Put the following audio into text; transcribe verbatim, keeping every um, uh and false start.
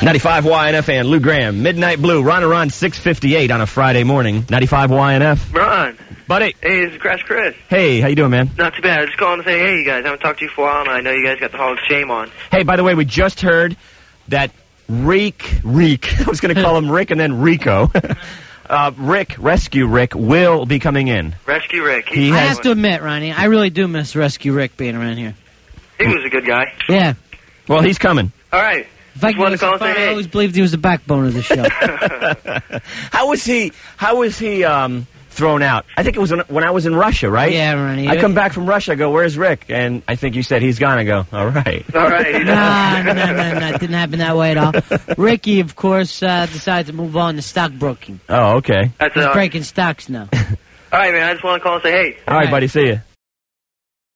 ninety-five Y N F and Lou Graham, Midnight Blue, Ron and Ron, six fifty-eight on a Friday morning. ninety-five Y N F. Ron. Buddy. Hey, this is Crash Chris. Hey, how you doing, man? Not too bad. I'm just calling to say, hey, you guys, I haven't talked to you for a while, and I know you guys got the Hall of Shame on. Hey, by the way, we just heard that Reek, Reek, I was going to call him Rick and then Rico. uh, Rick, Rescue Rick, will be coming in. Rescue Rick. He I have to admit, Ronnie, I really do miss Rescue Rick being around here. He was a good guy. Yeah. Well, he's coming. All right. In fact, Just I, call say, hey. I always believed he was the backbone of the show. How was he, how was he um, thrown out? I think it was when, when I was in Russia, right? Yeah, Ronnie. I come back from Russia, I go, where's Rick? And I think you said he's gone. I go, all right. All right. no, no, no, no, it didn't happen that way at all. Ricky, of course, uh, decided to move on to stockbroking. Oh, okay. That's He's uh, breaking stocks now. All right, man. I just want to call and say, hey. All right, buddy. See you.